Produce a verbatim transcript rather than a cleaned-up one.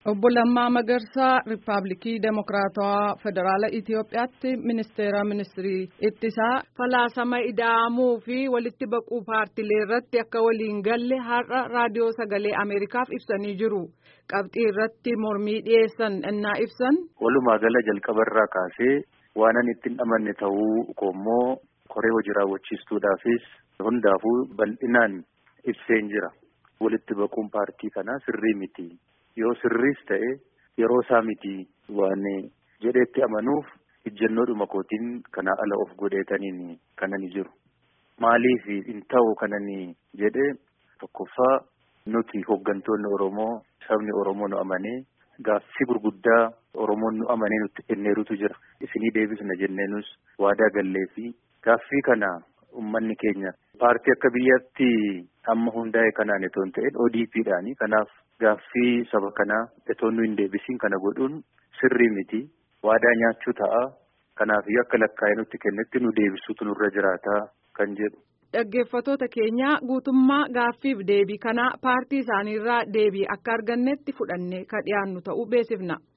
Obbo Lammaa Magarsaa Riippaabilikii Demokiraatawaa Federaala Itiyoophiyaatti ministeera ministirii ittisaa falaasama ida'amuu fi walitti baquu paartilee irratti akka waliin galle har'a raadiyoo sagalee Ameerikaaf ibsanii jiru. Qabxii irratti mormii dhiyeessan ennaa ibsan. Walumaa gala jalqabarraa kaasee waanan ittiin amanne ta'uu koommoo koree hojii raawwachiistuudhaafis hundaafuu bal'inaan ibseen jira. Walitti baquun paartii kanaa sirrii miti. Yoo sirriis ta'e yeroo isaa miti waan jedheetti amanuuf ijjannoodhuma kootiin kana ala of godheetaniin kanani jiru. Maaliif hin ta'u kanani jedhee tokkoffaa nuti hooggantoonni Oromoo sabni Oromoo nu amanee gaaffii gurguddaa Oromoon nu amanee nutti kenneerutu jira. Isinii deebisna jenneenus waadaa gallee fi gaaffii kana ummanni keenya paartii akka biyyatti amma hundaa'e kanaan itoo hin ta'in O D P dhaani. Kanaaf gaaffii saba kanaa itoo nu hin deebisiin kana godhuun sirrii miti. Waadaa nyaachuu ta'a. Kanaaf akka lakkaa'ee nutti kennetti nu deebisuutu nurra jiraata kan jedhu. Dhaggeeffattoota keenya guutummaa gaaffiif deebii kana paartii isaaniirraa deebii akka argannetti fudhannee ka dhiyaannu ta'uu beeksifna.